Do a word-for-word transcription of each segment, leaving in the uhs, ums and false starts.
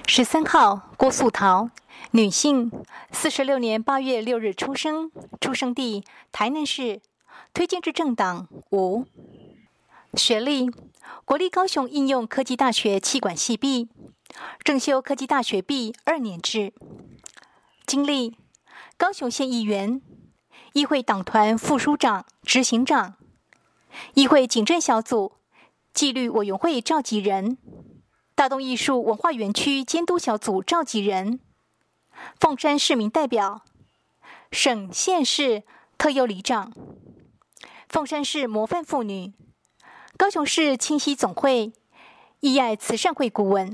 十三号，郭素桃，女性，四十六年八月六日出生，出生地台南市，推荐至政党无。学历，国立高雄应用科技大学企管系毕，正修科技大学毕二年制。经历，高雄县议员，议会党团副书长、执行长，议会警政小组、纪律委员会召集人，大东艺术文化园区监督小组召集人，凤山市民代表，省县市特优里长，凤山市模范妇女，高雄市清溪总会义爱慈善会顾问。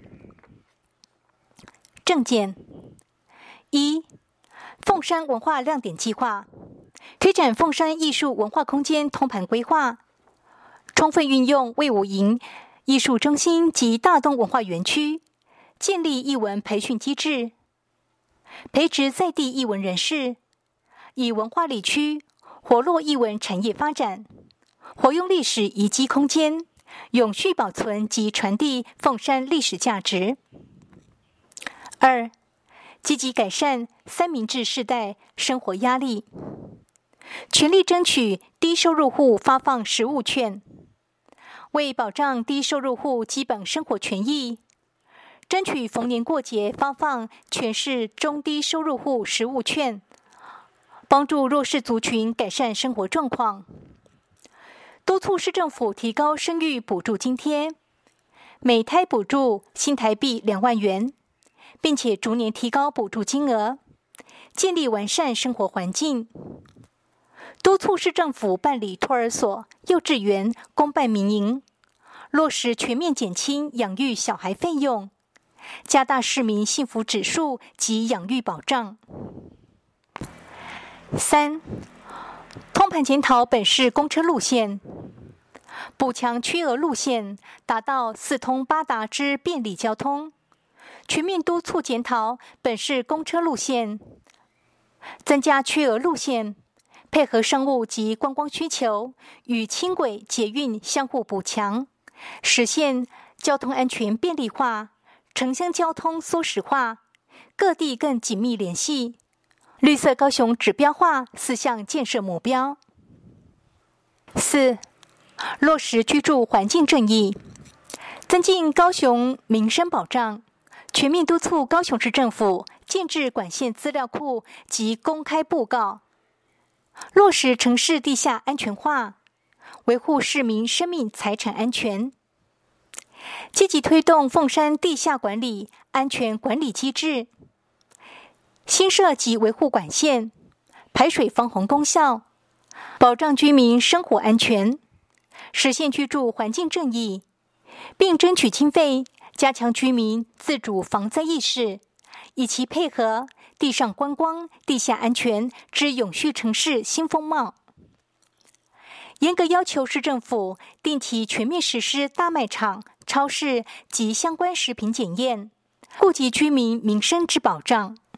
政见一，凤山文化亮点计划，推展凤山艺术文化空间通盘规划，充分运用卫武营艺术中心及大东文化园区，建立艺文培训机制，培植在地艺文人士，以文化里区活络艺文产业发展，活用历史遗迹空间，永续保存及传递凤山历史价值。二，积极改善三明治世代生活压力，全力争取低收入户发放食物券，为保障低收入户基本生活权益，争取逢年过节发放全市中低收入户食物券，帮助弱势族群改善生活状况。督促市政府提高生育补助津贴，每胎补助新台币两万元，并且逐年提高补助金额，建立完善生活环境。督促市政府办理托儿所、幼稚园公办民营，落实全面减轻养育小孩费用，加大市民幸福指数及养育保障。三，通盘检讨本市公车路线，补强缺额路线，达到四通八达之便利交通，全面督促检讨本市公车路线，增加缺额路线，配合商务及观光需求，与轻轨捷运相互补强，实现交通安全便利化，城乡交通缩时化，各地更紧密联系，绿色高雄指标化四项建设目标。四，落实居住环境正义，增进高雄民生保障，全面督促高雄市政府建置管线资料库及公开布告，落实城市地下安全化，维护市民生命财产安全，积极推动凤山地下管理安全管理机制，新设及维护管线，排水防洪功效，保障居民生活安全，实现居住环境正义，并争取经费加强居民自主防灾意识，以其配合地上观光、地下安全之永续城市新风貌。严格要求市政府定期全面实施大卖场、超市及相关食品检验，顾及居民民生之保障。